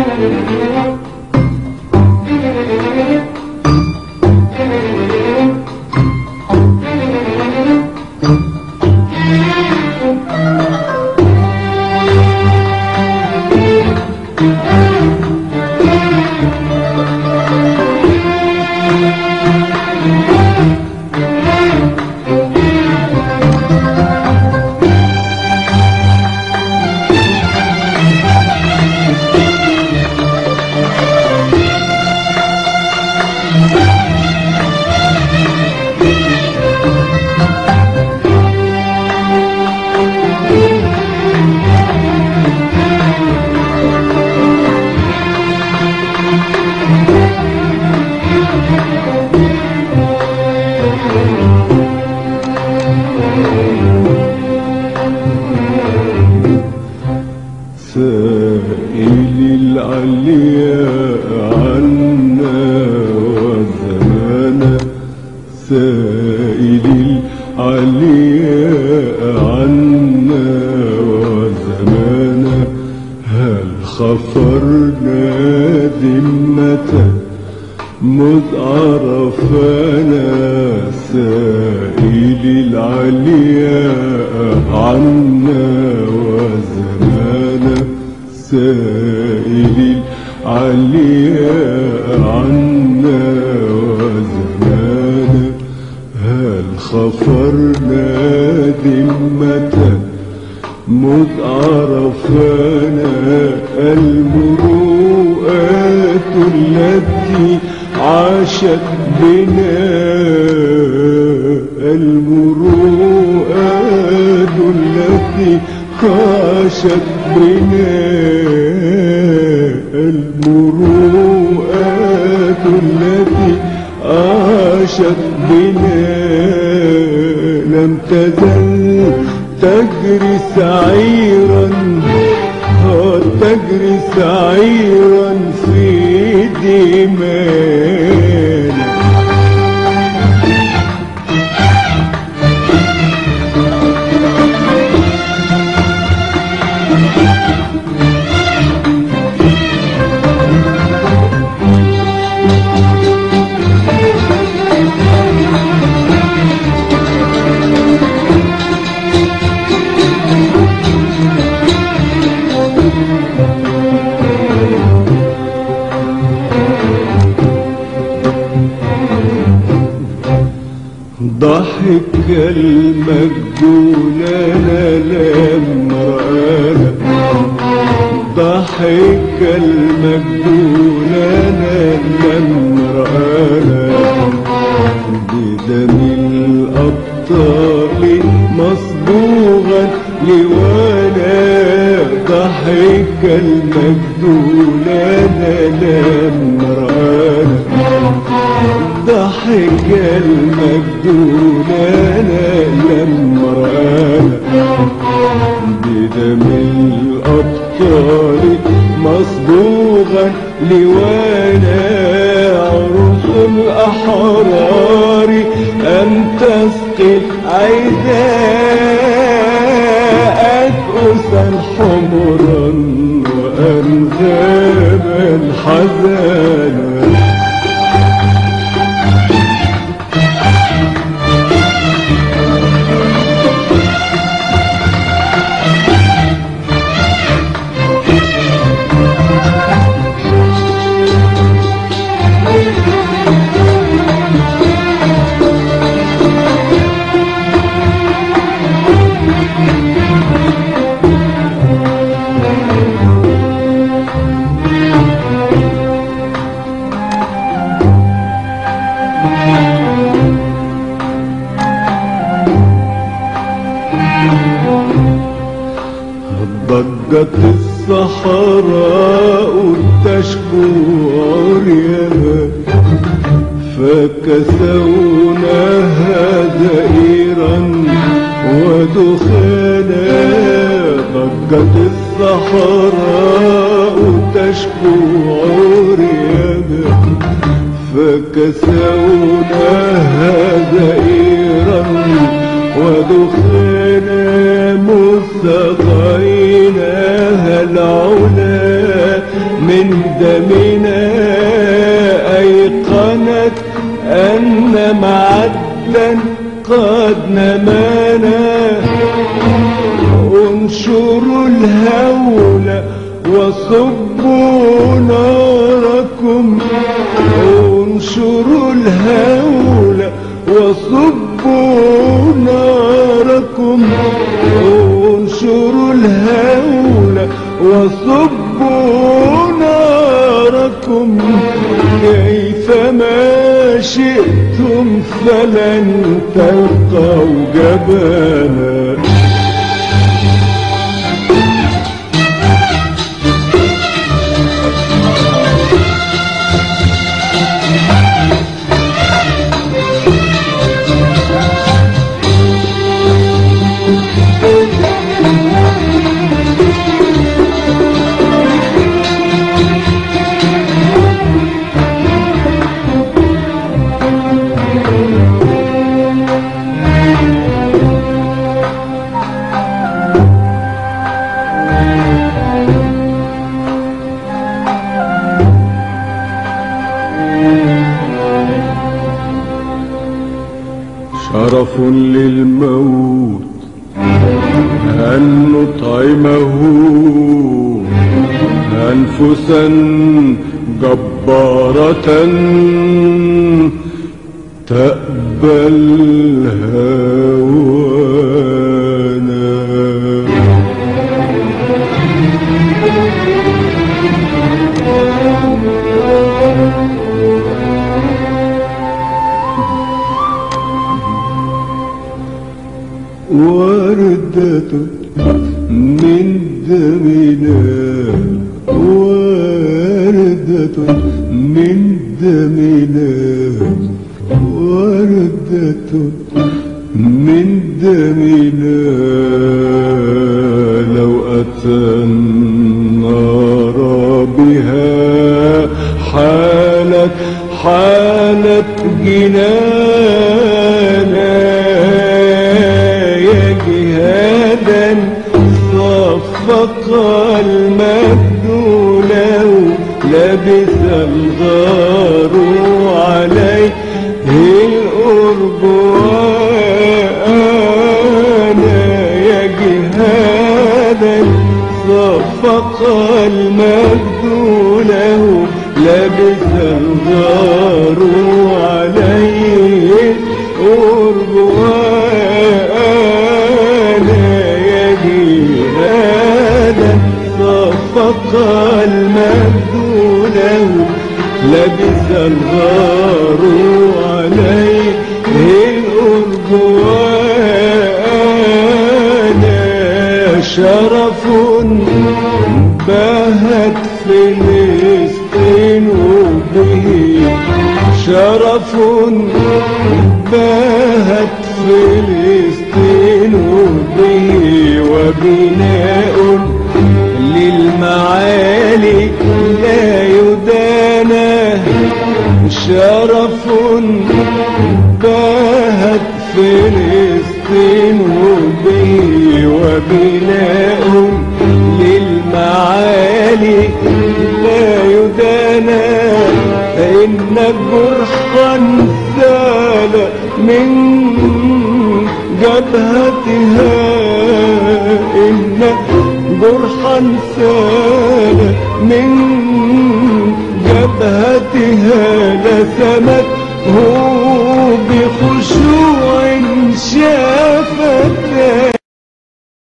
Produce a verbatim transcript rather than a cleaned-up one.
سائل العلياء عنا وزمانا، هل خفرنا ذمة مذ عرفنا؟ سائل العلياء عنا وزمانا، سائل العلياء عنا وزمانا، هل خفرنا ذمة مذ عرفنا؟ المروءات التي عاشت بنا، المروءات التي عاشت بنا، المروءات التي عاشت بنا، لم تزل تجري سعيرا تجري سعيرا في دمانا. ضحك المجنون لما رآنا، ضحك المجنون لما رآنا، بدم الأبطال مصبوغا لوانا، ضحك المجنون لما رآنا، ضحك المجنون لما رآنا، بدم الأبطال مصبوغا لوانا، عروس الأحرار أن تسقي عزاءك أسا حمرا وأنغاما حزانا. ضجت الصحراء تشكو عرياها، فكسوناها زئيرا ودخانا، ضجت الصحراء تشكو عرياها، فكسوناها زئيرا ودخانا، مسقيناها العلا من دمنا أيقنت أن معدا قد نمانا. انشروا الهول وصبوا ناركم، انشروا الهول وصبوا ناركم، انشروا الهول وصبوا ناركم. كيفما شئتم فلن تلقوا جبانا. شرف للموت أن نطعمه أنفسا جبارة تأبى الهوانا. وردة من دمنا، وردة من دمنا، وردة من دمنا. لو أتى النار بها حالت حالت جنانا. صفق المجد لو لبث الغار عليه القرب وأنا يا جهادا. صفق المجد له لبث الغار عليه القرب صفق المجد له لبث الغار عليه القرب وأنا. شرف بهت فلسطين به، شرف بهت فلسطين به. وبناء للمعالي لا يدانى. شرف باهت فلسطين به. وبناء للمعالي لا يدانى. فإن جرحا سال من جبهتها، إن جرحا سال من جبهتها لسمته